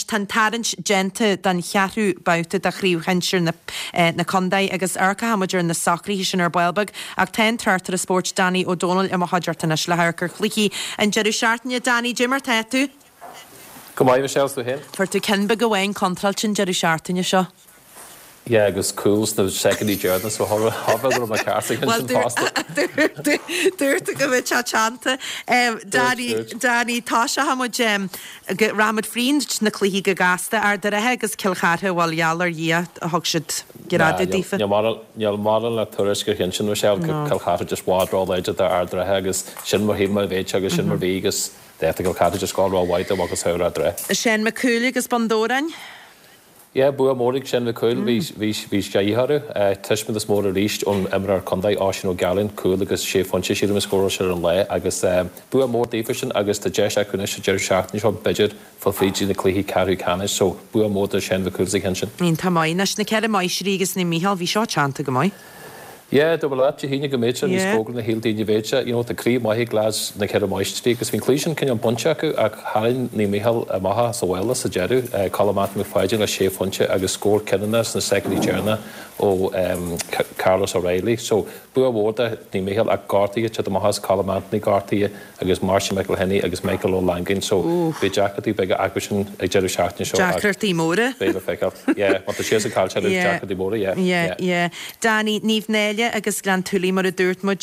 tan tarint gente dan chearú bauta a chríú hensir na condaid agus arca hamadir na sacrí sin ar Bailbag ag ten tartar a sport Danny O'Donnell im hajartan as leharcar chlici an jeru seartne Danny Jimmer tetu. Come on, Michelle, so him. For to ken big away contralchin jeru seartne seo. Yeah, agus cools the second journey, so how my casting and faster. Dúirta go bheith teachanta. Danny, tá se hamid ramad frín na cluichí go gasta ar de rathe agus cilchathe bhil geallar dhí a thug siad gráda dífa. Neall model le tuairis gur hin sin Michelle cilchathe just wádrá leide ar de rathe agus sin mar híma bhéite agus sin mar bhí agus déta cilchathe just gáil rá waite agus heura dre. Sin ma cúla agus bandórain? Yeah, bua mórig sin le coil ví scaíharu tuismin is mór a ríist ón imrar condaid ásin ó galin cool agus sé fonse siad am scóir se an le agus bua mór dífasin agus tá deis acuna se deir seachtain seo beidir fo frídí na cluichí carú canis so bua mór a sin le cool sig hen sin. Nín tá mai nas na ceir maisrí agus na Mícheál bhí seo teanta go mai. Yeah, double up to híine go méid ní spógan na híl daoine bhéite, tá crí maithí glas na ceir maistrí, agus bhín clísin cin an bunte acu ach hain ní Mícheál a maithe sa bhile sa jeru, Calamat me fáidir le sé funte agus scór cinnas na secondary journey ó Carlos O'Reilly, so bua bhórda ní Mícheál ag gátaí te maithas Calamat ní gátaí agus Marcia McElhenney agus Michael O'Langin, so bhí Jackatí beag agrisin ag jeru seachtain seo. Jackartí móra? Beidir feiceál, yeah, want sé a cáil teir Jackatí móra, yeah. Danny, níomh néile agus glan tulí mar a dúirt muid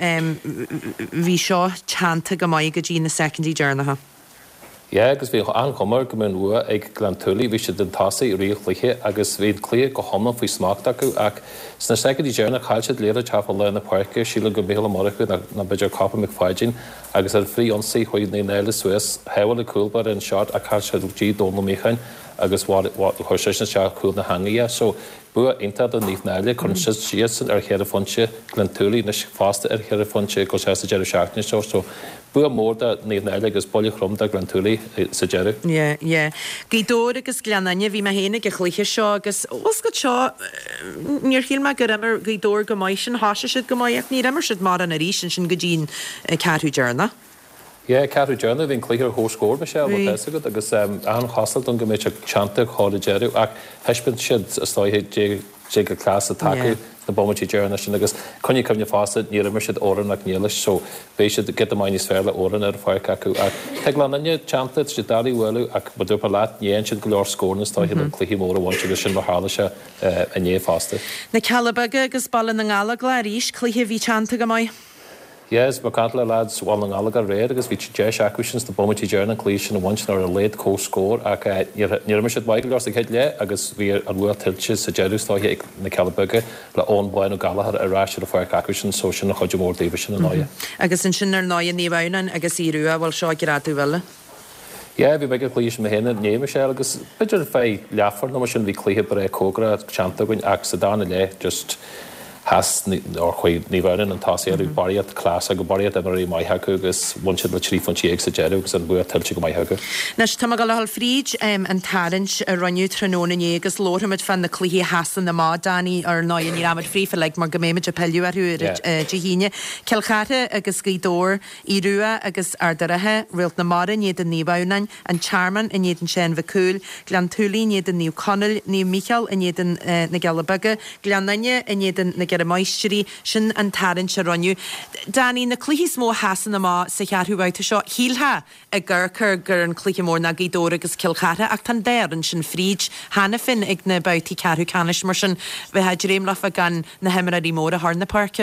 bhí seo teanta go maiid go dtí na secondary journey. Yeah, agus bhí anchomar go mbeadh nua ag glan tulí bhí sé den tasaí riochlaithe agus bhí clé go homna faoi smacht acu ach sna secondary journey chail siad léad teafa le na parca síla go Mícheál Amaracha na beidir Coppa McFadgin agus ar frí onsaí chuid na néile Suez heabhail coolbar an seart a chail siad G Dónal Míchain agus chuirseisna se cool na hangaí so bua inta don níomh néile chun siad ar chéad a fonse glan tulí na fásta ar chéad a fonse go sé deir seachtain seo so bua mórda níomh néile agus bolle chromda glan tulí sa jeru. Yeah. Gídóir agus gleananne bhí me héna go chluiche seo agus oscad seo níor chiil me go imar gídóir go maiid sin háise siad go maiid ní imar siad mar an a rí sin go dtín cearú dearna. Yeah, Catherine Journey bhín clíar hóscóir Michelle agad agus an chasal don go méid teanta cháda jeru ach heisbin siad stáithe dé go clás a takeú na bommatí Journey sin agus chuine cumne fásta ní mar siad óran nach nílis so bééis siad get amhaine sfearla óran ar fáir acu ach te glananne teanta si darí bhfuú ach ba dúpa leat níon siad go leor scóna stáithe an cluichí mór bhainte agus sin mar hála se a ní fásta. Na Calabaga agus ballan na ngala glarís cluiche bhí teanta go maiid. Yes, but can't lads one on Alaga red because we Jesh acquisitions the bomber journey collision and once or a late co-score near Michelle Michael or the head agus we are well tilches a Jeru story in the Calabaga but on Bueno Gallagher a rash of fire acquisition so she no more division and noya. Agus in sinner noya ní bhainan agus irua bhil seo gradú bhile. Yeah, we make a collision with him and Michelle agus bitter fai laffer no machine we clear bare cogra chanta when accidentally just has or chuid níhhain an tásaí ar bariad clás a go bariad a marí maithacu agus bhaintead le trí fantíí ag sa jeru agus an bua tiltte go maithacu. Nes tá go lehall fríd an tarint a runniú tróna agus lóramid fan na cluichí hasan na má Danny ar 9 ní ramid frí fel mar go méimiid a peú arú dihíine. Cilchate agus gídór íruúa agus ardarathe rilt na mara iad an níbhanain an charman in iad an sin bhacúil, glan túlí iad an níú Conil, níú Mícheál in iad na Galabaga, glananne in iad na a maistrí sin an tarint se runniu. Danny, na cluichí smó hasan na má sa chearthú bhaite seo híltha a ggurchar gur an cluiche mór na gídóra agus cilchate ach tan déireann sin fríd hána fin ag na bautí cearthú canis mar sin bheit réim lefa gan na hemaraí mór a thar na parce.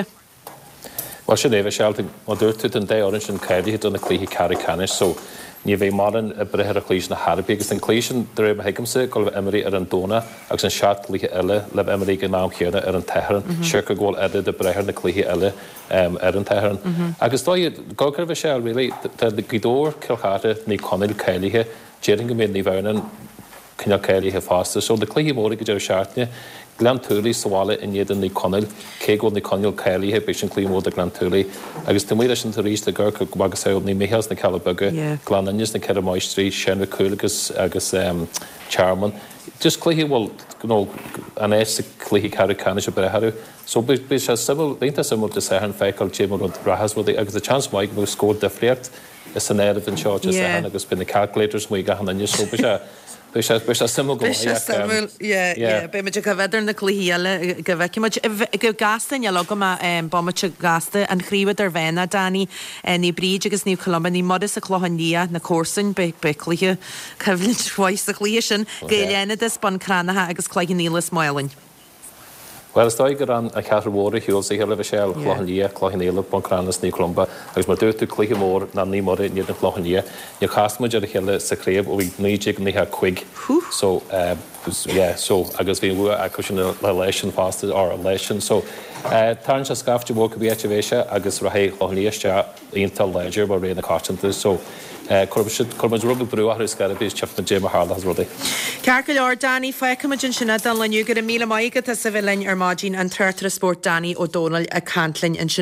Well, sin éh sealt má dúirtú an déireann sin céirí don na cluichí cearthú canis so ní bhéh maran a brethir a clíis na Harpi agus an clísin de raibh heigamsa go bh Emery ar an dóna agus an seat lícha eile le Emery go nám chéarna ar an teharan siirca ggóil eile de brethir na cluichí eile ar an teharan. Agus dó gágur bheith seall rilí de gídór cilchate ní Conil céiliche déiring go méid ní bhhanan cinneal céiliche fásta so de cluichí móra go deir seaartne glan túlí sáile in iad an ní Conil cé go ní Conil céiliche béis an clí mór a glan túlí agus tu muidir sin ríéis de gur go agus saoil ní Mícheál na Calabaga glanannes na ceir maistrí sin cúlagus agus charman just cluichí bhil an éis cluichí cearú canis a bretheú so bí sé simú bínta simú de sehan feiceáil tímar an rahasbudí agus a chance maig bú scór defriacht is san éad an seo agus bin na calculators mu gahanna so Bys a syml go. Be me go vedar na clíhéile go bheici go gastain eala go bommate gasta an chríomad ar bhéna Danny ní bríd agus níú Columba ní modis a chlóhanní na cósan be clíthe cyflin twice a clí sin géléanana is bon cránathe agus cléigh nílas málainn. Well, sta gur an a ceatar móra hiúil sa heile bheisiil chlóchaníile Poncranas ní Columba agus mar dúirtu clíthe mór na ní móra níad na chlóchaní. Ní casmuid ar a chéile sa créab ó bhí níidir níthe chuig. So agus bhí bhua a cushin le leisin fásta ar leisin. So táin se scafte bó go bhéte bhéise agus rahé chlóchaníiste iontal leidir bar réna cáitinta. So Cormaid rugad brúach ar scarabís teach na Jim Harla has rudaí. Cear go leor Danny feicimiid sinna dan leniu gur a míle maigad a sa bhlein ar mádín an tuirtar sport Danny ó Donald a Cantlainn in sin